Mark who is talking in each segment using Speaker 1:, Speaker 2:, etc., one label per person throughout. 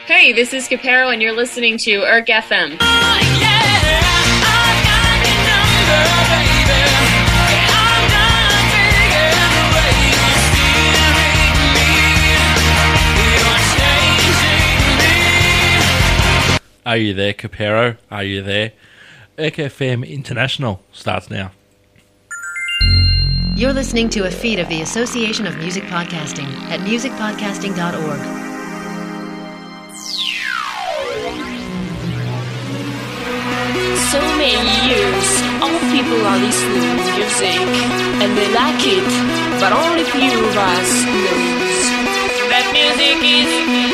Speaker 1: Hey, this is Capero, and you're listening to ERC FM.
Speaker 2: Are you there, Capero? Are you there? ERC FM International starts now.
Speaker 3: You're listening to a feed of the Association of Music Podcasting at musicpodcasting.org.
Speaker 4: So many years, all people are listening to music, and they like it, but only few of us knows that music is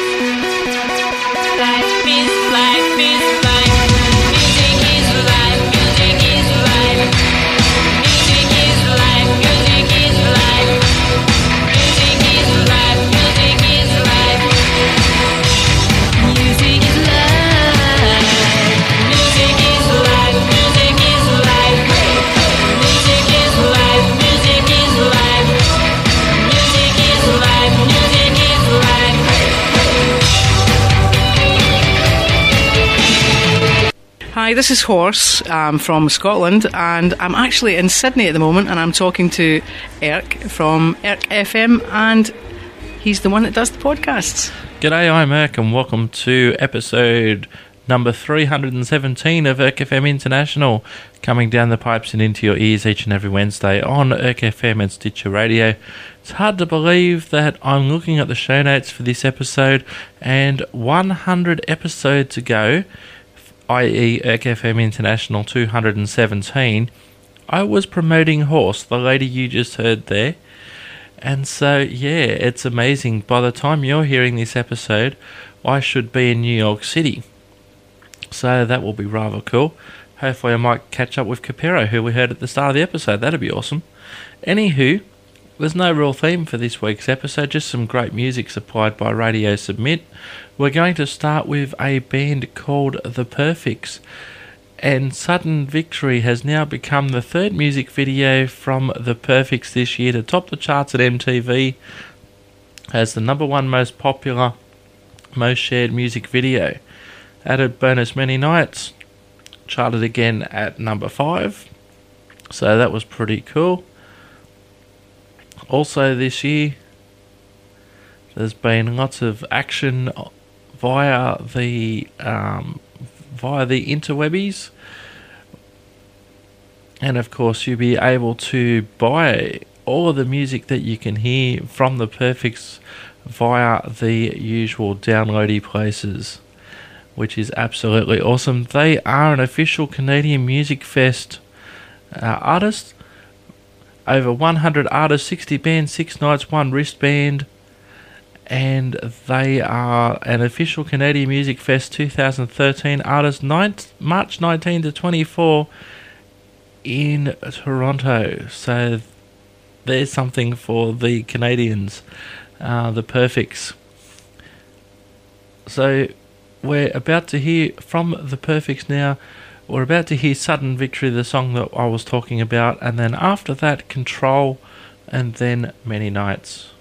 Speaker 4: life. Music is life. Music is life. Music is life. Music is life. Music is life. Music is life. Music is life. Music is life. Music is life. Music is life. Music is life. Music is life. Music is life.
Speaker 5: Hi, this is Horse from Scotland, and I'm actually in Sydney at the moment, and I'm talking to ERC from ERC FM, and he's the one that does the podcasts.
Speaker 2: G'day, I'm ERC, and welcome to episode number 317 of ERC FM International, coming down the pipes and into your ears each and every Wednesday on ERC FM and Stitcher Radio. It's hard to believe that I'm looking at the show notes for this episode, and 100 episodes ago, i.e. ERC FM International 217, I was promoting Horse, the lady you just heard there. And so, yeah, it's amazing. By the time you're hearing this episode, I should be in New York City. So that will be rather cool. Hopefully I might catch up with Capero, who we heard at the start of the episode. That'd be awesome. Anywho, there's no real theme for this week's episode, just some great music supplied by Radio Submit. We're going to start with a band called The Perfects, and Sudden Victory has now become the third music video from The Perfects this year to top the charts at MTV as the number one most popular, most shared music video. Added bonus many nights, charted again at number 5, so that was pretty cool. Also this year, there's been lots of action via the interwebbies, and of course you'll be able to buy all of the music that you can hear from The Perfects via the usual downloady places, which is absolutely awesome. They are an official Canadian Music Fest artist. Over 100 artists, 60 bands, 6 nights, 1 wristband. And they are an official Canadian Music Fest 2013 artist, March 19 to 24 in Toronto. So there's something for the Canadians, The Perfects. So we're about to hear from The Perfects now. We're about to hear Sudden Victory, the song that I was talking about, and then after that, Control, and then Many Nights.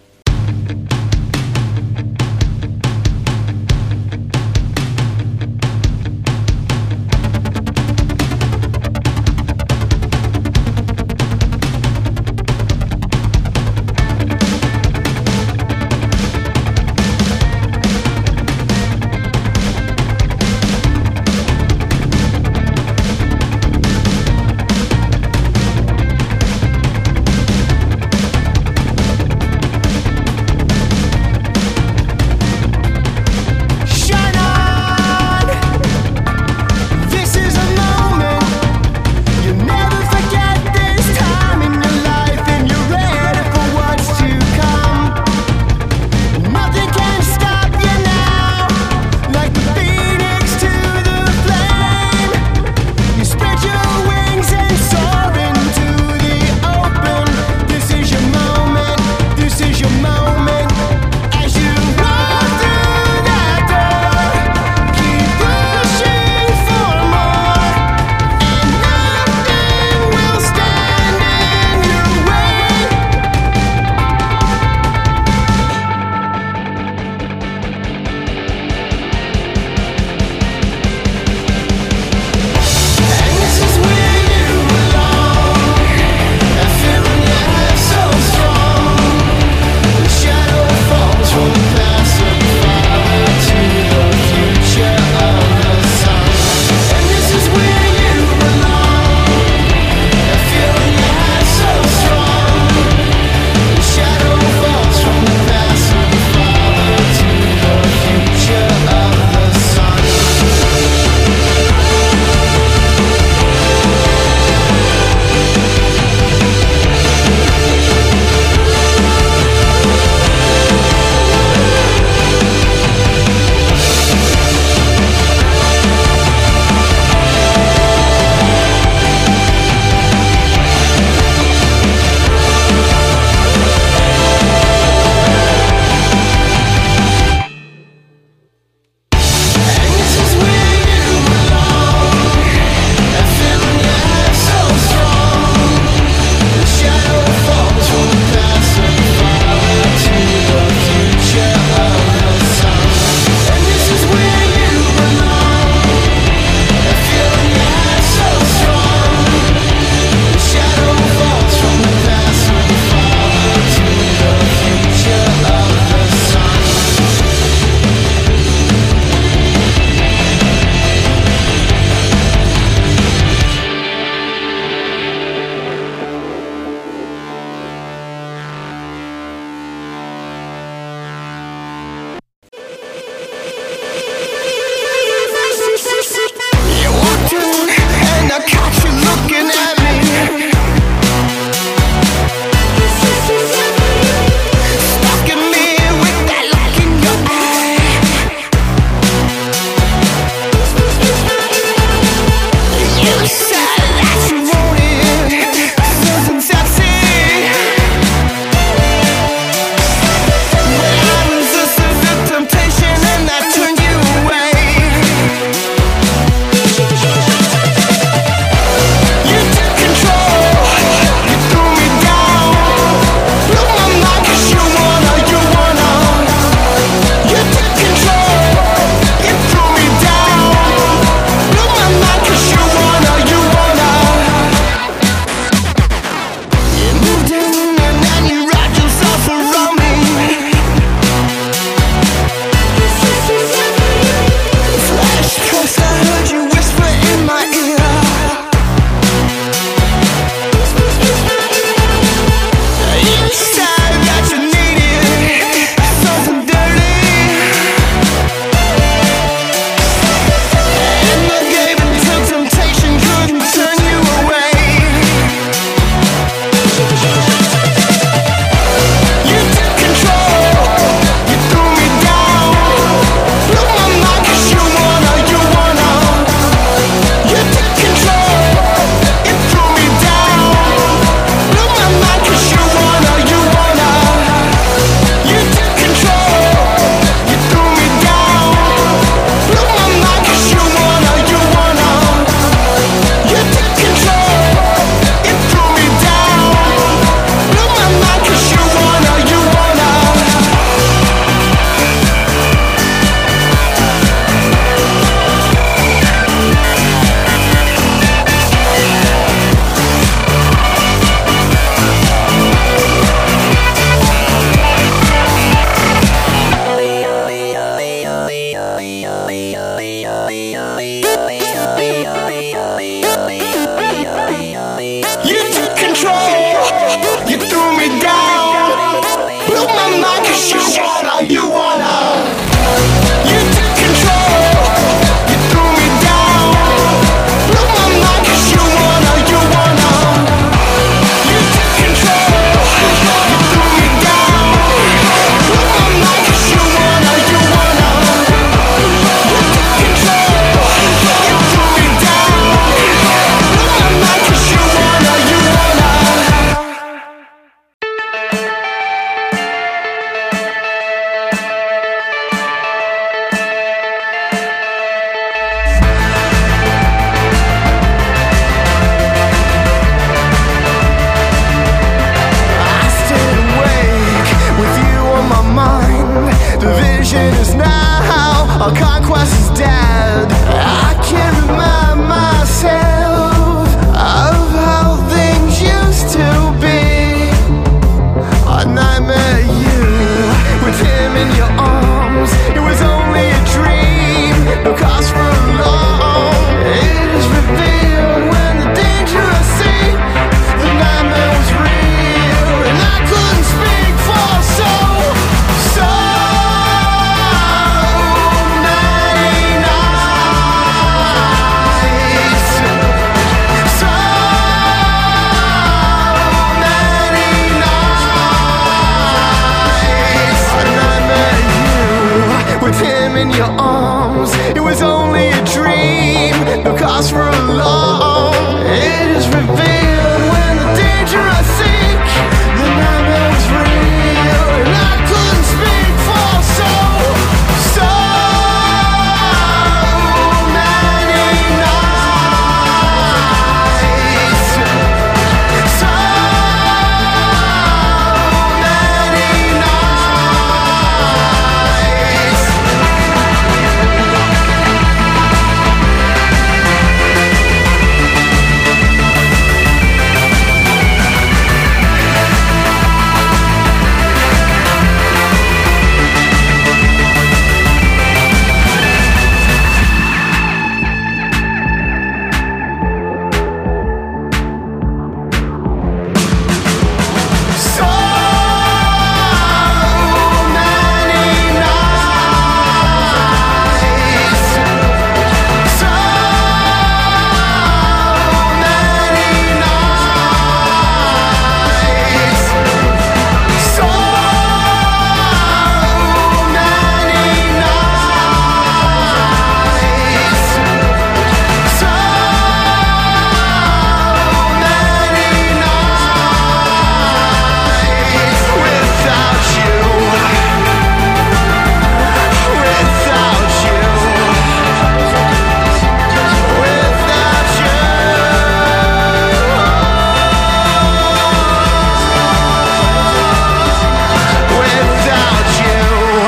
Speaker 6: all conquest is dead. I can't remind myself of how things used to be. A nightmare, you with him in your arms. It was only a dream, no cause for alarm. It is revealed when the danger I see. The nightmare was real, and I couldn't speak for so many nights. So many nights. A nightmare, you with him in your arms. It was only a dream, no cause for alarm. It is revealed when the danger I seek. The nightmare was real, and I couldn't speak for so many nights. So many nights. So many nights. So many nights. So many nights. So many nights without you. Without you. Without you. Without you.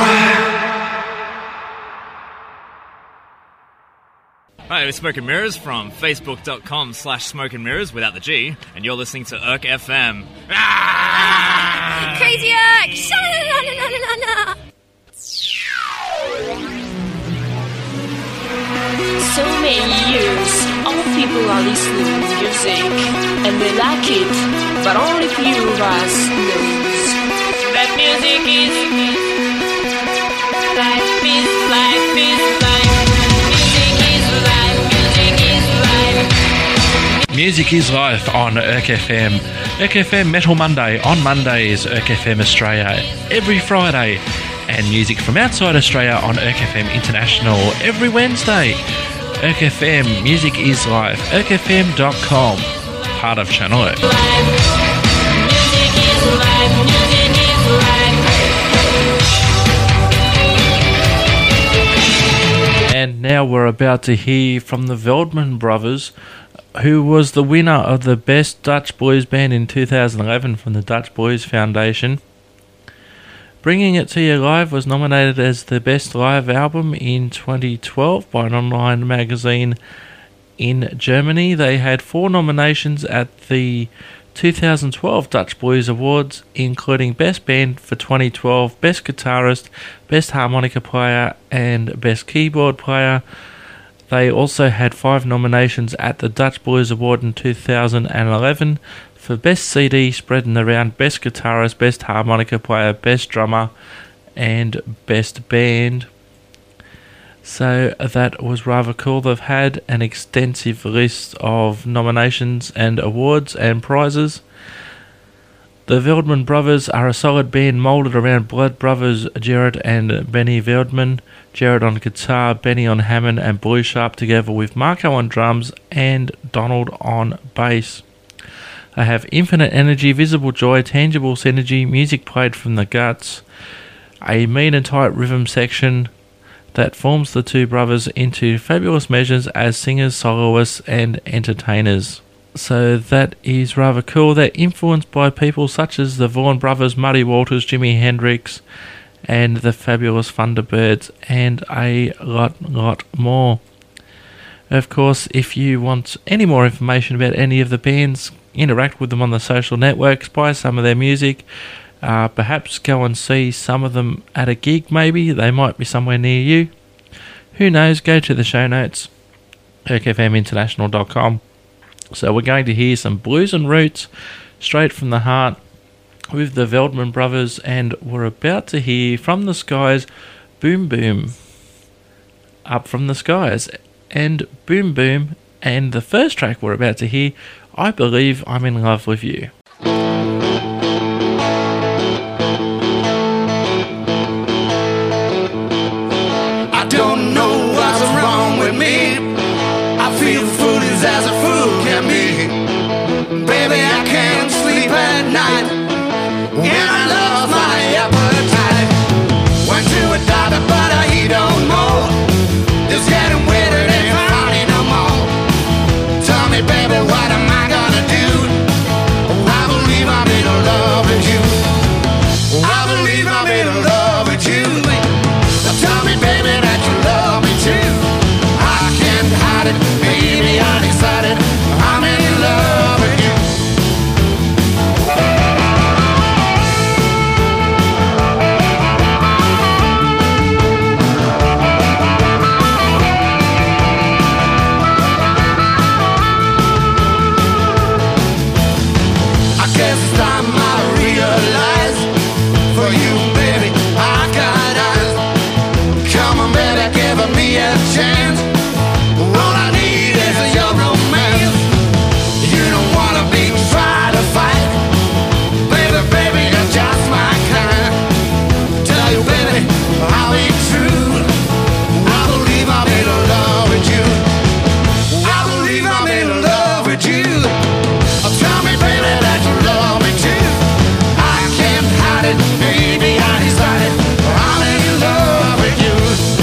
Speaker 7: Hi, it's Smoke and Mirrors from facebook.com/smokeandmirrors without the G, and you're listening to Irk FM.
Speaker 8: Crazy Irk! Sha-la-la-la-la-la-la.
Speaker 9: So many years, all people are listening to music, and they like it, but only few of us knows that music is life, is life, is life.
Speaker 2: Music is life on Irk FM. Irk FM Metal Monday on Mondays, Irk FM Australia every Friday, and music from outside Australia on Irk FM International every Wednesday. Irk FM, music is life. IrkFM.com, part of Channel Irk.
Speaker 4: Music is life, music is life.
Speaker 2: And now we're about to hear from the Veldman Brothers, who was the winner of the Best Dutch Boys Band in 2011 from the Dutch Boys Foundation. Bringing It To You Live was nominated as the Best Live Album in 2012 by an online magazine in Germany. They had 4 nominations at the 2012 Dutch Boys Awards, including Best Band for 2012, Best Guitarist, Best Harmonica Player, and Best Keyboard Player. They also had 5 nominations at the Dutch Boys Award in 2011 for Best CD spreading around Best Guitarist, Best Harmonica Player, Best Drummer, and Best Band. So that was rather cool. They've had an extensive list of nominations and awards and prizes. The Veldman Brothers are a solid band moulded around blood brothers Gerard and Benny Veldman. Gerard on guitar, Benny on Hammond and Blue Sharp, together with Marco on drums and Donald on bass. They have infinite energy, visible joy, tangible synergy, music played from the guts, a mean and tight rhythm section that forms the two brothers into fabulous measures as singers, soloists and entertainers. So that is rather cool. They're influenced by people such as the Vaughan Brothers, Muddy Waters, Jimi Hendrix and the Fabulous Thunderbirds, and a lot more. Of course, if you want any more information about any of the bands, interact with them on the social networks, buy some of their music, perhaps go and see some of them at a gig maybe. They might be somewhere near you. Who knows? Go to the show notes, erkfminternational.com. So we're going to hear some blues and roots straight from the heart with the Veldman Brothers, and we're about to hear From the Skies, Boom Boom, Up From the Skies, and Boom Boom, and the first track we're about to hear, I Believe I'm in Love with You.
Speaker 6: I don't know what's wrong with me. I feel foolish as a fool can be. Baby, I can't sleep at night, and I lost my appetite. Went to a doctor, but he don't know. It's getting weird, it ain't funny no more. Tell me, baby, what am I gonna do? I believe I'm in love with you. I believe I'm in love with you. Tell me, baby, that you love me too. I can't hide it, baby, I decided I'm in love with you. I guess it's time I realize, for you, baby, I got eyes. Come on, baby, give me a chance. All I need is your romance. You don't wanna be trying to fight, baby, baby, you're just my kind. Tell you, baby, I'll be true. I believe I'm in love with you. I believe I'm in love with you. Tell me, baby, that you love me too. I can't hide it, baby, I decided I'm in love with you.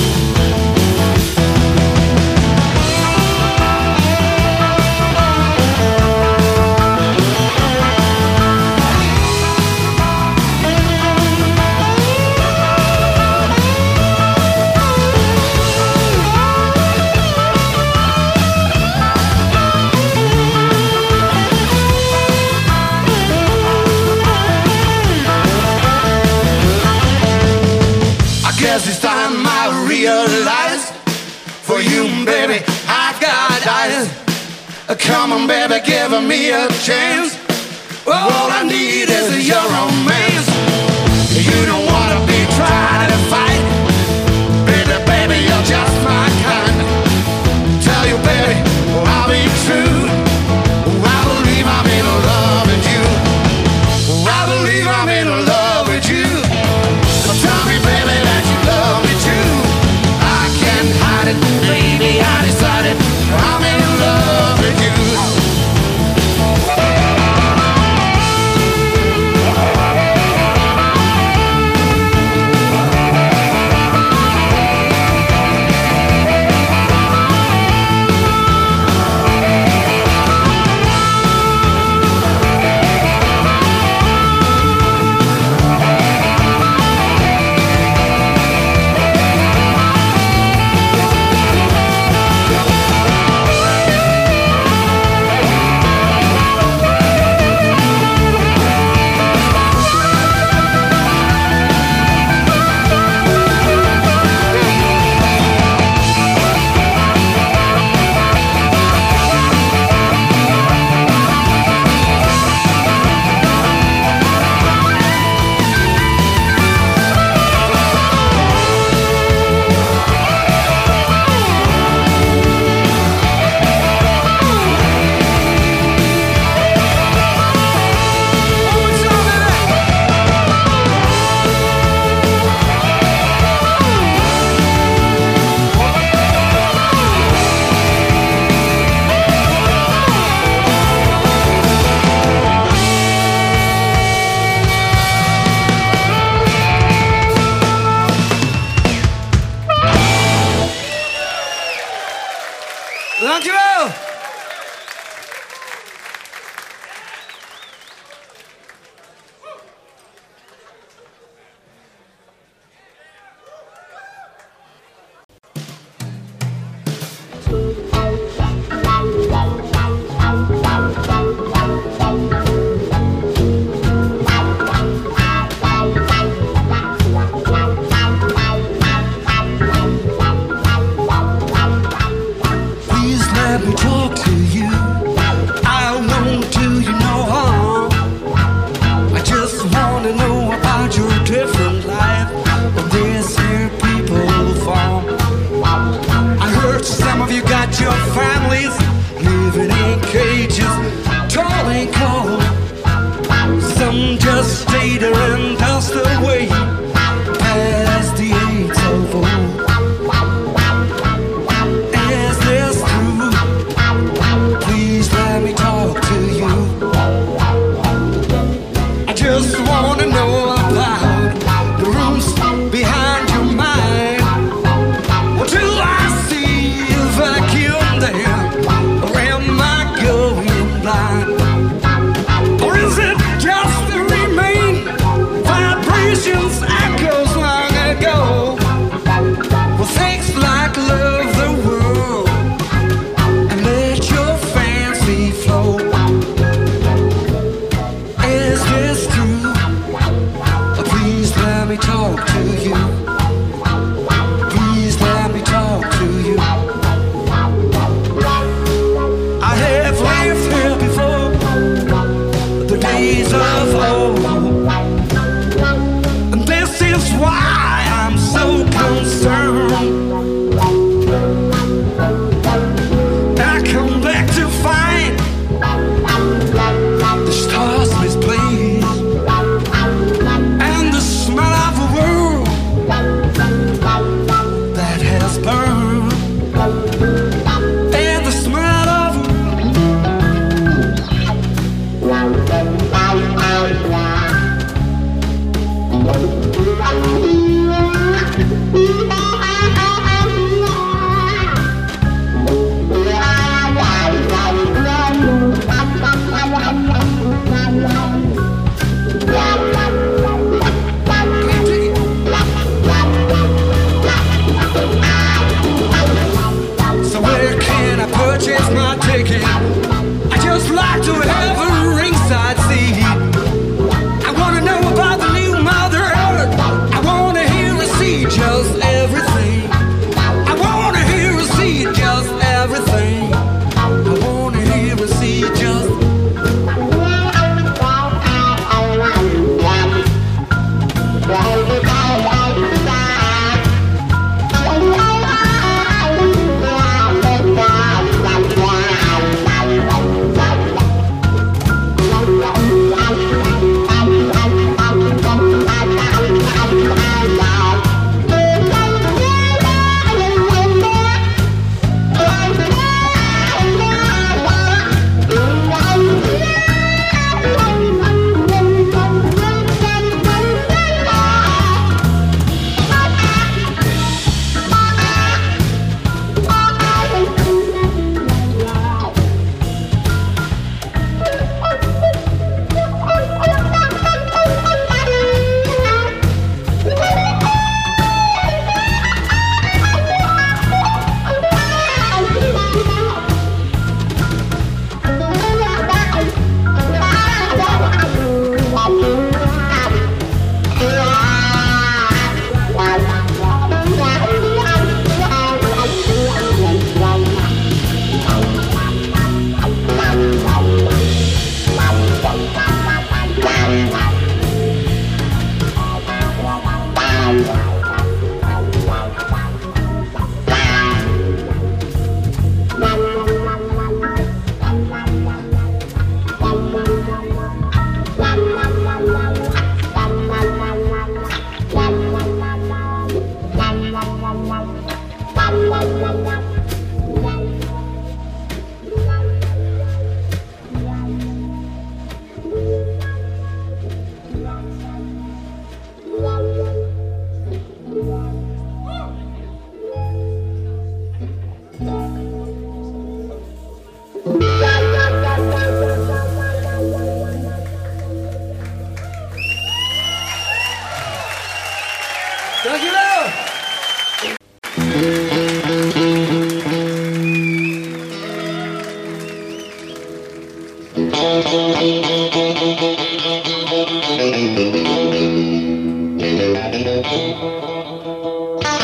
Speaker 6: I guess it's time I realize, for you, baby, I've got eyes. Come on, baby, give me a chance. All I need is your romance. You don't wanna be trying to fight, baby, baby, you're just my kind. Tell you, baby, I'll be true. I believe I'm in love with you. I believe I'm in love with you. Tell me, baby, that you love me too. I can't hide it, baby, I decided I'm in love with you.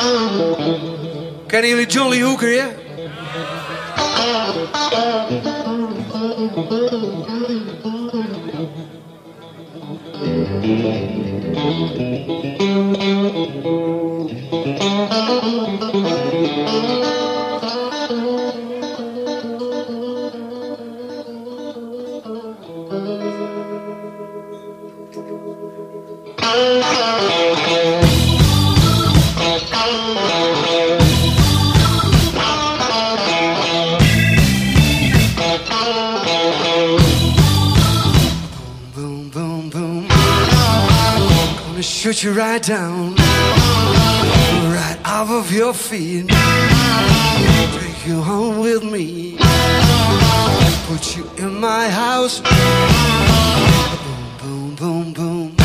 Speaker 6: Kennen jullie John Lee Hooker, ja? Boom, boom, boom. Gonna shoot you right down, right off of your feet. Take you home with me. Put you in my house. Boom, boom, boom, boom.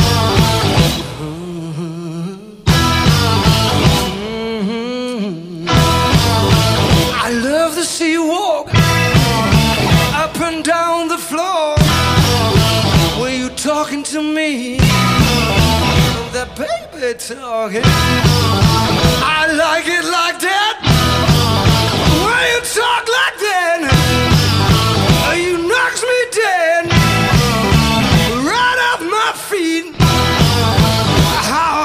Speaker 6: I love to see you walk up and down the floor when you talking to me. That baby talking, I like it like that. When you talk like that, you knocks me dead, right off my feet. How?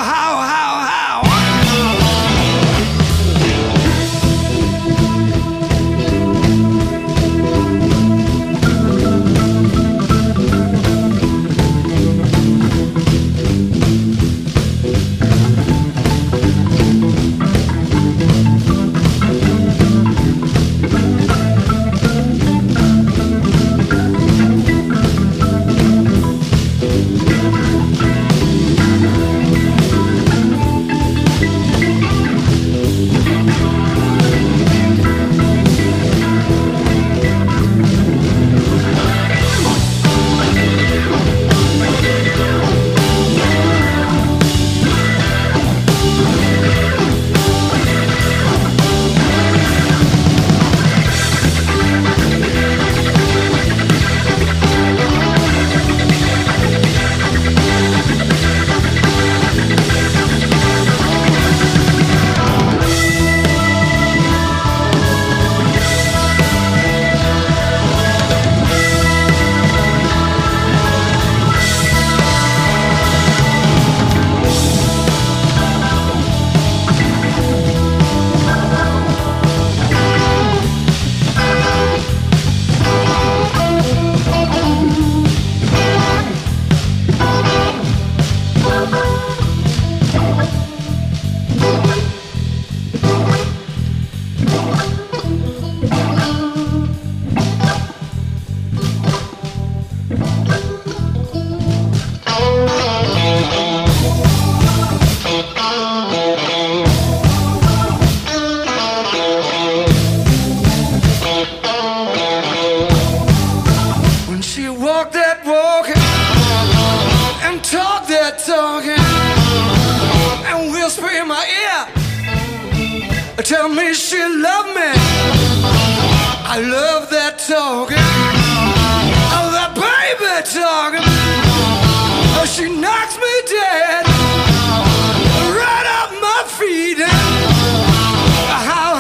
Speaker 6: Tell me she loved me. I love that talking. Oh, that baby talking. Oh, she knocks me dead, right off my feet. How?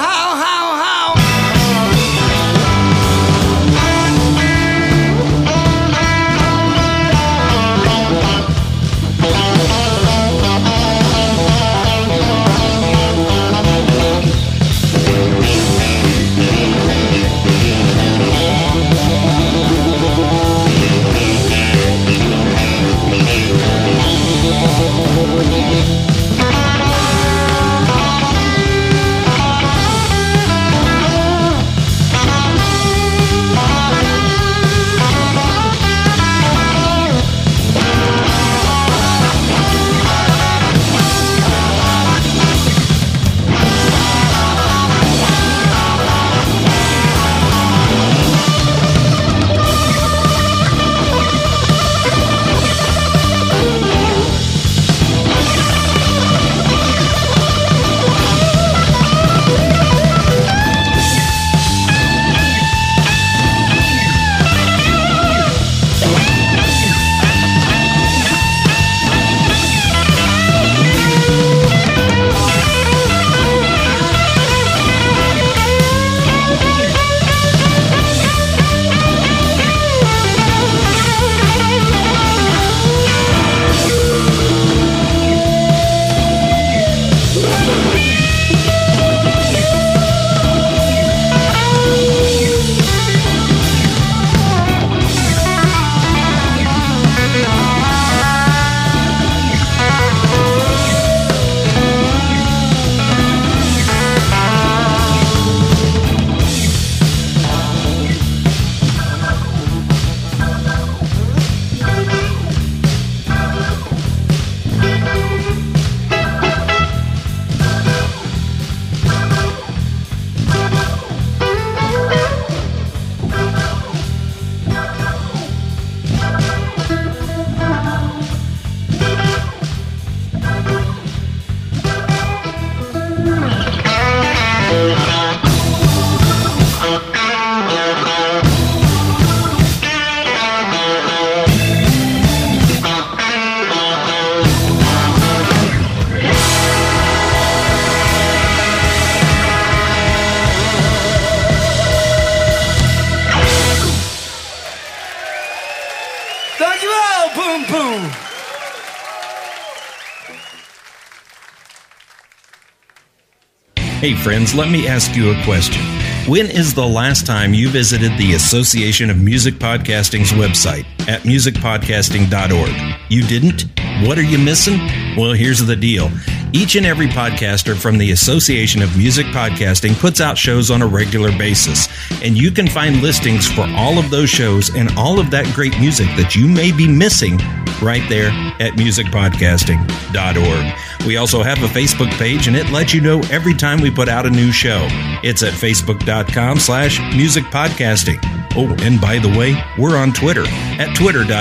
Speaker 10: Hey friends, let me ask you a question. When is the last time you visited the Association of Music Podcasting's website at musicpodcasting.org? You didn't? What are you missing? Well, here's the deal. Each and every podcaster from the Association of Music Podcasting puts out shows on a regular basis, and you can find listings for all of those shows and all of that great music that you may be missing right there at musicpodcasting.org. We also have a Facebook page, and it lets you know every time we put out a new show. It's at facebook.com/musicpodcasting. Oh, and by the way, we're on Twitter at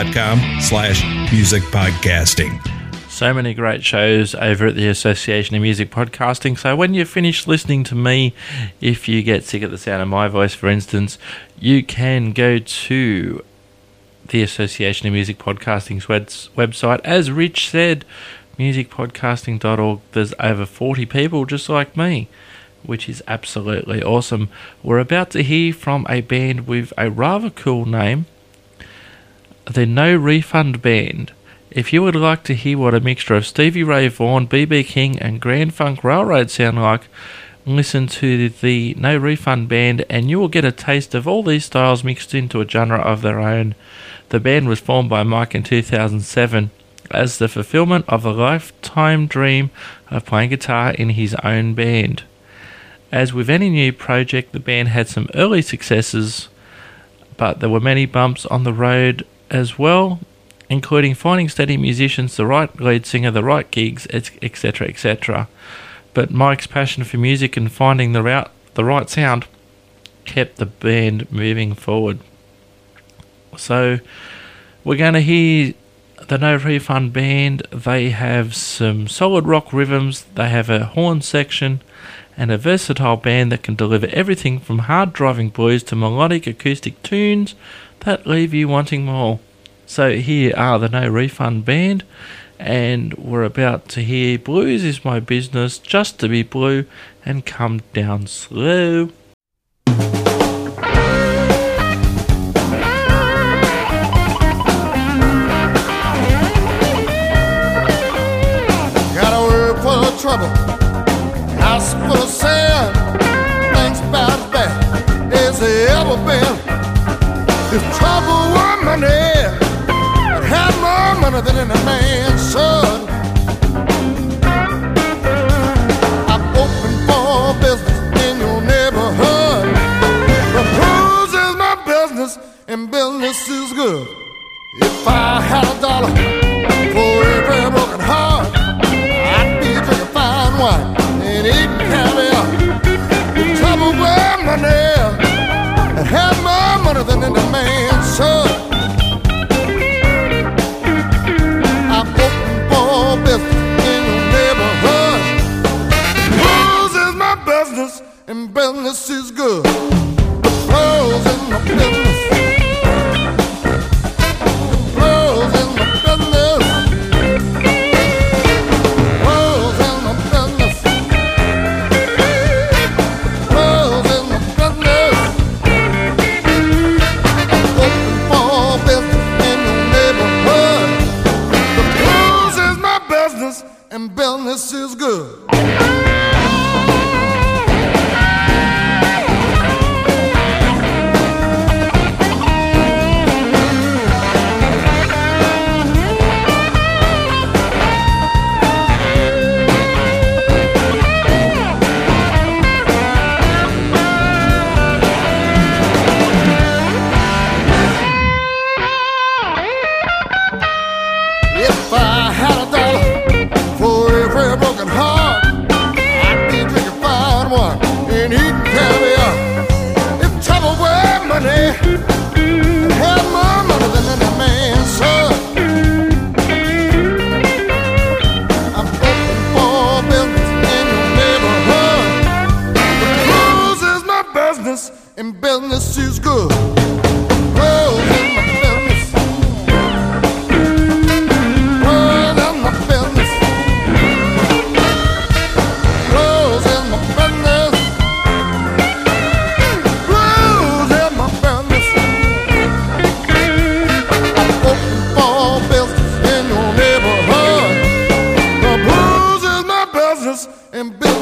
Speaker 10: twitter.com/musicpodcasting.
Speaker 2: So many great shows over at the Association of Music Podcasting. So when you finish listening to me, if you get sick of the sound of my voice, for instance, you can go to the Association of Music Podcasting's website. As Rich said, musicpodcasting.org. There's over 40 people just like me, which is absolutely awesome. We're about to hear from a band with a rather cool name, the No Refund Band. If you would like to hear what a mixture of Stevie Ray Vaughan, B.B. King and Grand Funk Railroad sound like, listen to the No Refund Band and you will get a taste of all these styles mixed into a genre of their own. The band was formed by Mike in 2007 as the fulfillment of a lifetime dream of playing guitar in his own band. As with any new project, the band had some early successes, but there were many bumps on the road as well, including finding steady musicians, the right lead singer, the right gigs, etc., etc. But Mike's passion for music and finding the right sound kept the band moving forward. So we're going to hear the No Refund Band. They have some solid rock rhythms, they have a horn section, and a versatile band that can deliver everything from hard driving blues to melodic acoustic tunes that leave you wanting more. So here are the No Refund Band, and we're about to hear Blues Is My Business, Just to Be Blue, and Come Down Slow.
Speaker 6: Got a word full of trouble, house full of sand. Things about as bad as they ever been. If trouble were money, I'd have more money than any man's son. I'm open for business in your neighborhood. The blues is my business and business is good. If I had $1 for every broken heart, I'd be drinking fine wine and eating caviar. If trouble were money, I'd have more money than any man's son. I'm open for business in your neighborhood. Blues is my business and business is good. The blues is my business. And business is good. If I had $1 for every broken heart, I'd be drinking fine wine and eating caviar. If trouble were money, I'd have more money than any man's son. I'm open for business in your neighborhood. The blues is my business and business is good. Blues is my business. Blues is my business.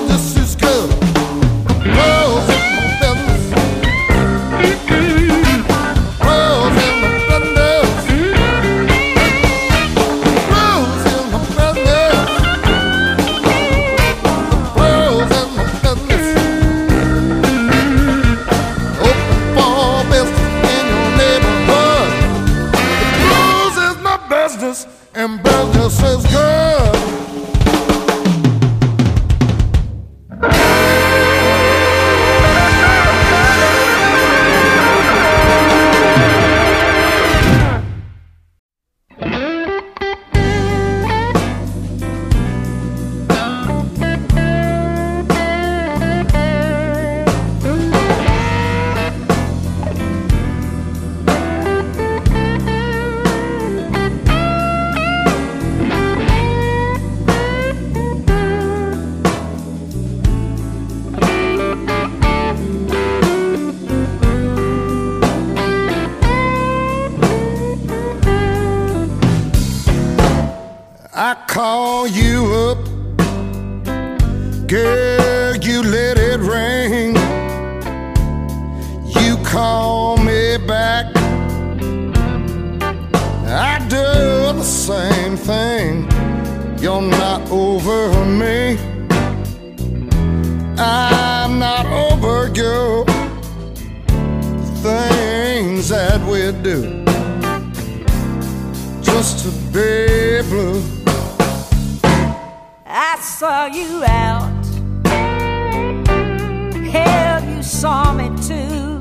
Speaker 6: this is good. Blues in my business. Blues in my business. Blues in my business. Blues in my business. Open for business in your neighborhood. Blues is my business, and business is good. I call you up, girl, you let it ring. You call me back, I do the same thing. You're not over me, I'm not over you. Things that we do just to be blue.
Speaker 11: I saw you out. Hell, you saw me too.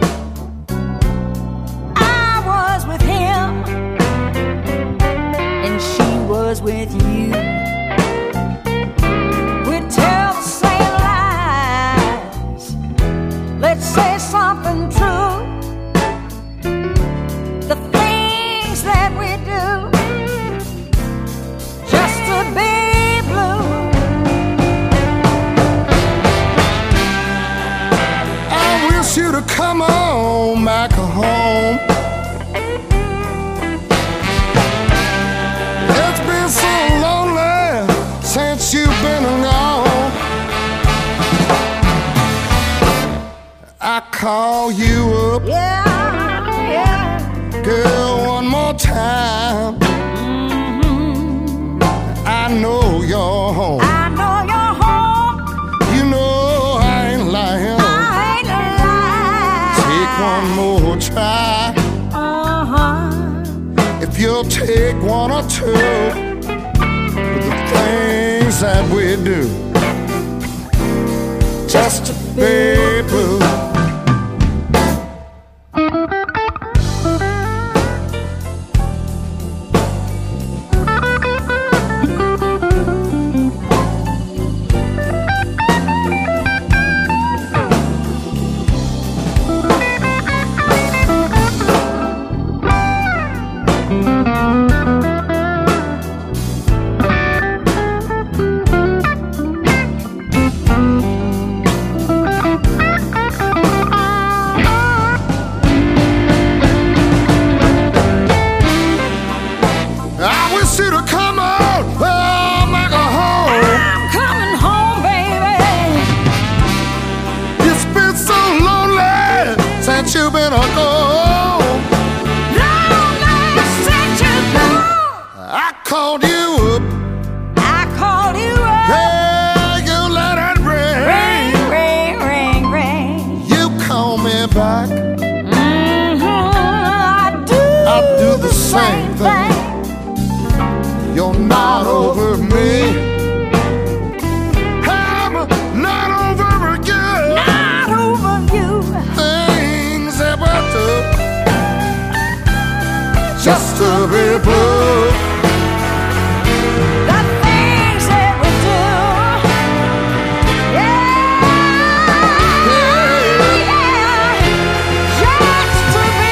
Speaker 11: I was with him, and she was with you. We tell the same lies. Let's say something true. The things that we do just to be blue.
Speaker 6: You to come on back home. It's been so lonely since you've been gone. I call you up,
Speaker 11: yeah.
Speaker 6: Girl, one more time. I know you're home.
Speaker 11: I know you're home.
Speaker 6: You know I ain't lying. One more try. If you'll take one or two of the things that we do just to be blue. You've been a go.
Speaker 11: Lonely since you go.
Speaker 6: I called you up.
Speaker 11: I called you up.
Speaker 6: Yeah, you let it ring.
Speaker 11: Ring, ring, ring, ring.
Speaker 6: You call me back.
Speaker 11: I do
Speaker 6: the same thing. You're not over me. I'm not over you.
Speaker 11: Not over you.
Speaker 6: Things that we do just to be blue.
Speaker 11: The things that we do, just to be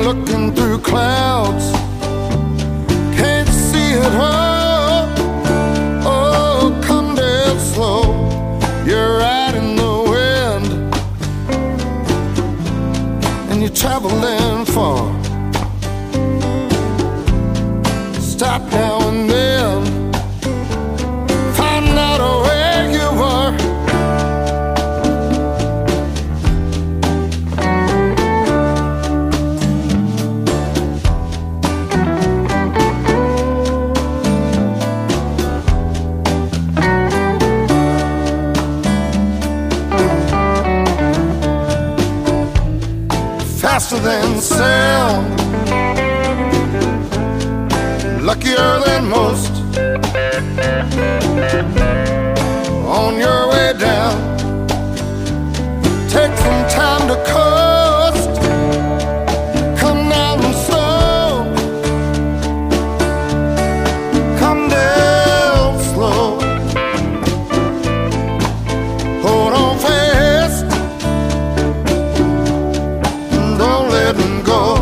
Speaker 6: looking through clouds, can't see it all. Oh, come down slow, you're riding the wind, and you're traveling far. Stop now and then, find out where you are. Faster than sound, luckier than most. On your way down, take some time to coast. Come down slow, come down slow. Hold on fast, don't let them go.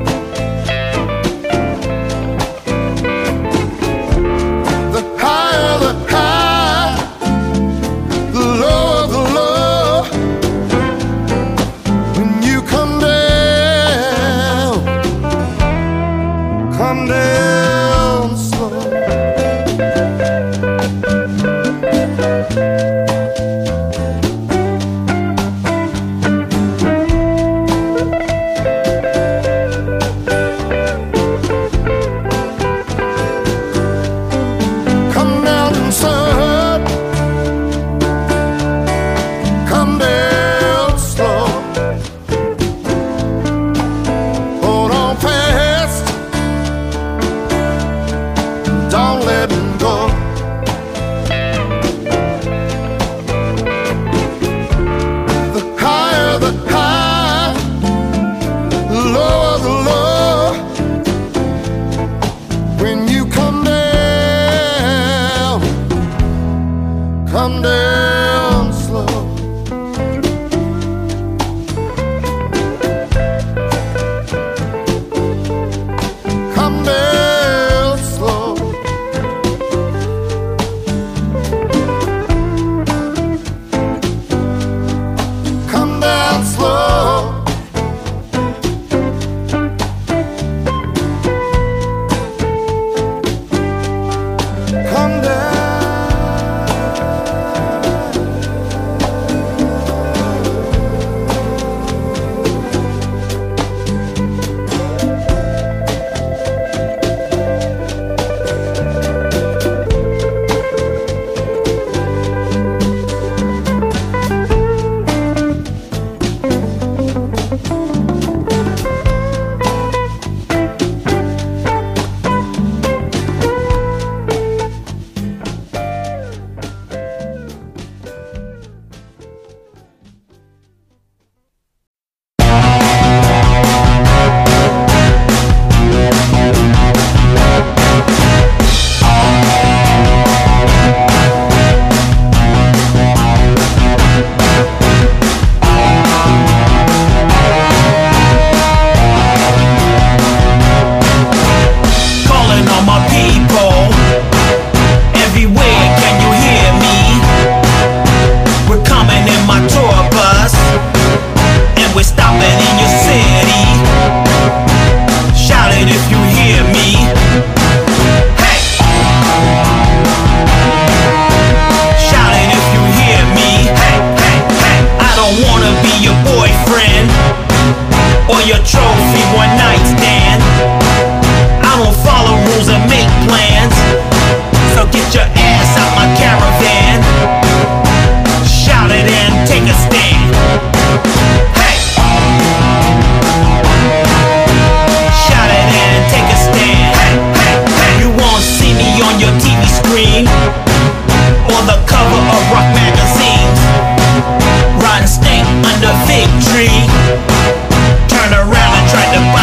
Speaker 6: The higher the high, the lower the low. When you come down slow. Come down slow. Come down slow. Hold on fast, don't let him go. The higher the high, the lower the low. When you come down slow. Come down slow. Come down slow. Come down.
Speaker 12: Calling all my people everywhere, can you hear me? We're coming in my tour bus, and we're stopping in your city. Shout it if you hear me. Hey! Shout it if you hear me. Hey, hey, hey! I don't wanna be your boyfriend or your trophy one night stand. I don't follow rules and make plans, so get your ass out my caravan. Shout it and take a stand. Hey! Shout it and take a stand. Hey, hey, hey! You won't see me on your TV screen or the cover of rock magazines. Rotten snake under fig tree. Turn around and try to bite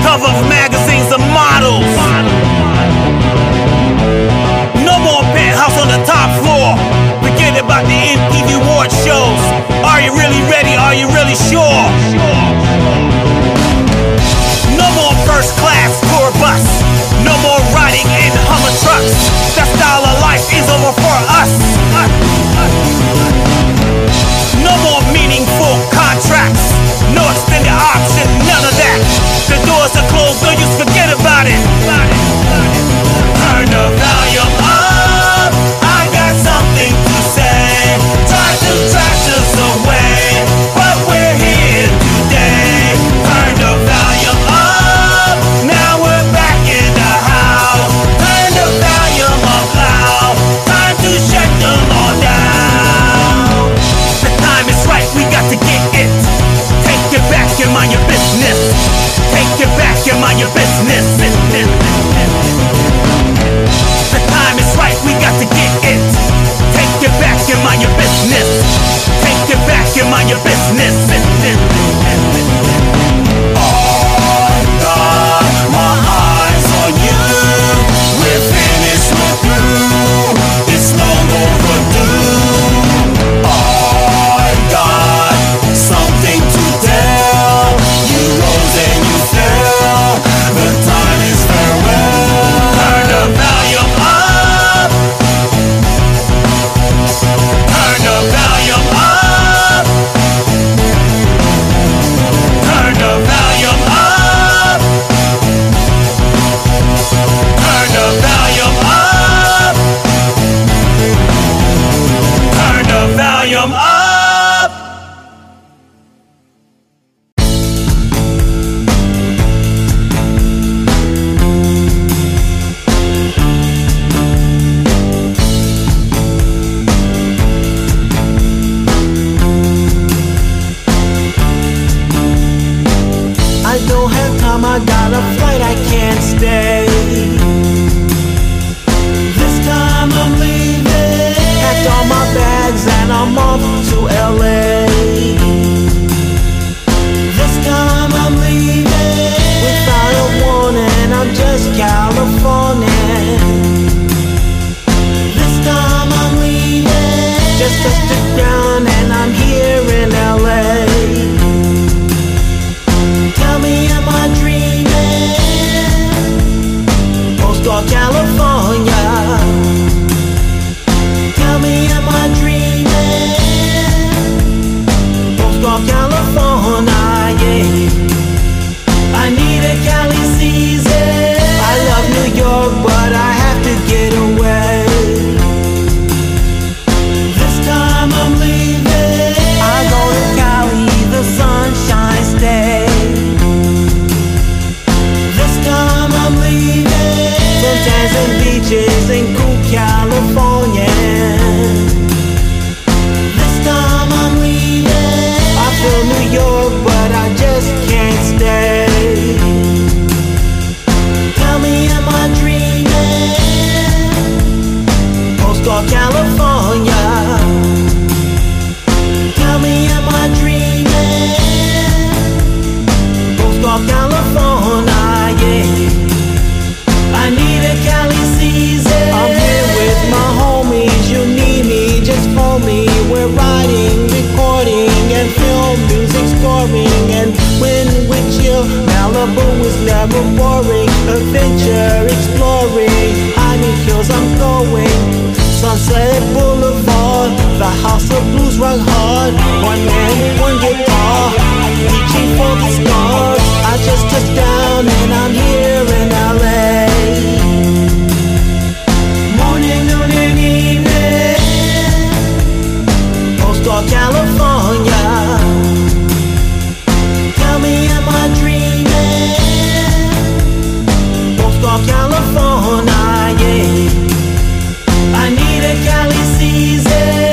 Speaker 12: cover of magazines and models. No more penthouse on the top floor. Forget about the MTV award shows. Are you really ready? Are you really sure? No more first class tour bus. No more riding in Hummer trucks. That style of life is over for us. No more meaningful contracts. No extended option, none of that. The doors are closed, no use, forget about it. Turn the volume up. I got something to say. Try to trash us away, but we're here today. Turn the volume up. Now we're back in the house. Turn the volume up loud. Time to shut them all down. The time is right, we got to get it. Take it back and mind your business. Take it back and mind your business. The time is right, we got to get it. Take it back and mind your business. Take it back and mind your business. Oh God, my eyes on you. We're finished, we're through. It's long overdue. Oh God, something to tell. You rose and you fell. The time is farewell. Turn the volume up. Turn the volume up. Turn the volume up. Turn the volume up. Turn the volume up.
Speaker 6: I don't have time, I got a flight, I can't stay. This time I'm leaving. Packed all my bags and I'm off to LA. This time I'm leaving. Without a warning, I'm just California. This time I'm leaving. Just touched the ground and I'm here in LA. Tell me, am I dreaming? Postcard California. Tell me, am I dreaming? Postcard California, yeah. I need a Cali season. I love New York, but I have to get away. This time I'm leaving. I go to Cali, the sunshine state. This time I'm leaving. Sunsets and beaches in cool California. This time I'm leaving. I feel New York, but I just can't stay. Tell me, am I dreaming? Postcard California. Tell me, am I dreaming? Postcard California, yeah. I need a Cali season. I'm here with my homies. You need me, just phone me. We're riding, recording, and film music scoring. And when with you, Malibu is never boring. Adventure exploring, Honey Hills I'm going. Sunset Boulevard, the house of blues rock hard. One man, one guitar, reaching for the stars. I just touched down and I'm here in LA. Morning, noon and evening. Postcard California. Tell me, am I dreaming? Postcard California, yeah. I need a Cali season.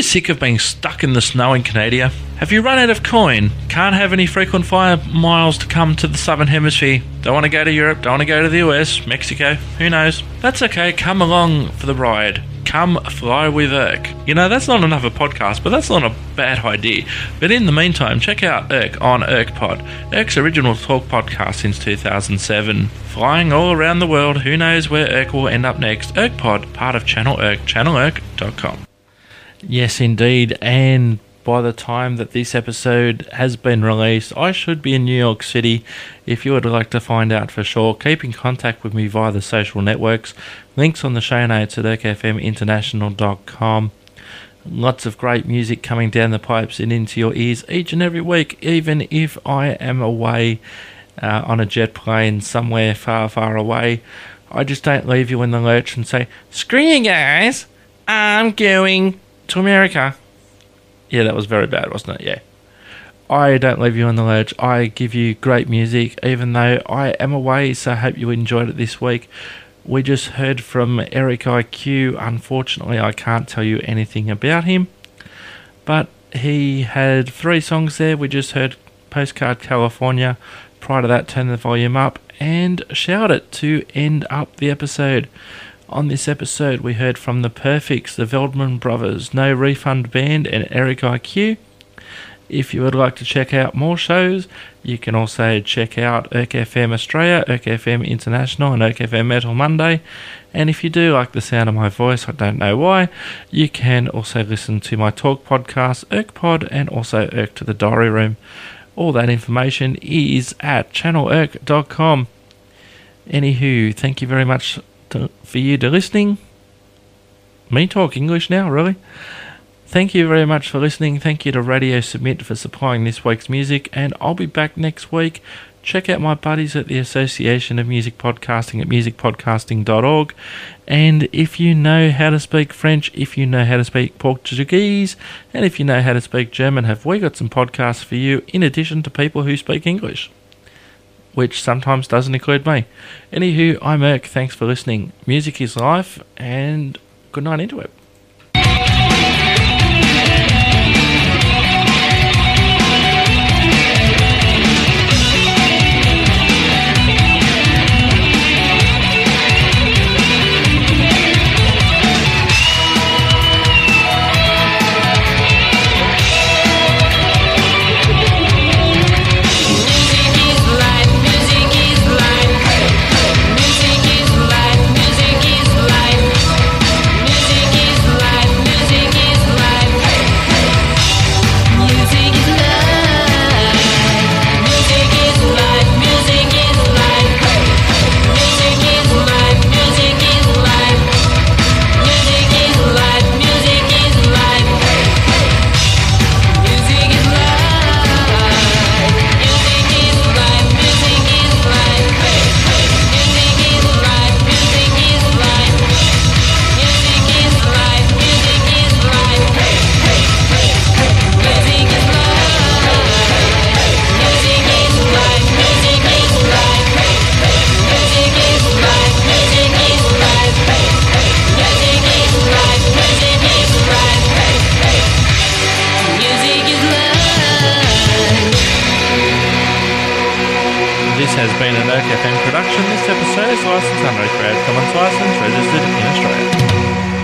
Speaker 2: sick of being stuck in the snow in Canada? Have you run out of coin? Can't have any frequent flyer miles to come to the Southern Hemisphere? Don't want to go to Europe? Don't want to go to the US? Mexico? Who knows? That's okay. Come along for the ride. Come fly with Irk. You know, that's not enough of a podcast, but that's not a bad idea. But in the meantime, check out Irk on IrkPod, Irk's original talk podcast since 2007. Flying all around the world, who knows where Irk will end up next. IrkPod, part of Channel Irk, channelirk.com. Yes, indeed, and by the time that this episode has been released, I should be in New York City. If you would like to find out for sure, keep in contact with me via the social networks. Links on the show notes at irkfminternational.com. Lots of great music coming down the pipes and into your ears each and every week, even if I am away on a jet plane somewhere far, far away. I just don't leave you in the lurch and say, screw you guys, I'm going to America. Yeah, that was very bad, wasn't it? Yeah. I don't leave you in the lurch. I give you great music, even though I am away, so I hope you enjoyed it this week. We just heard from Eric IQ. Unfortunately, I can't tell you anything about him, but he had 3 songs there. We just heard Postcard California. Prior to that, Turn the Volume Up and Shout It to end up the episode. On this episode, we heard from The Perfects, the Veldman Brothers, No Refund Band, and Eric IQ. If you would like to check out more shows, you can also check out Irk FM Australia, Irk FM International, and Irk FM Metal Monday. And if you do like the sound of my voice, I don't know why, you can also listen to my talk podcast, IrkPod, and also Irk to the Diary Room. All that information is at channelirk.com. Anywho, thank you very much for you to listening. Me talk English now, really? Thank you very much for listening. Thank you to Radio Submit for supplying this week's music, and I'll be back next week. Check out my buddies at the Association of Music Podcasting at musicpodcasting.org. And if you know how to speak French, if you know how to speak Portuguese, and if you know how to speak German, have we got some podcasts for you in addition to people who speak English, which sometimes doesn't include me. Anywho, I'm Irk. Thanks for listening. Music is life, and good night into it. Has been an Irk FM production. This episode is licensed under a Creative Commons license registered in Australia.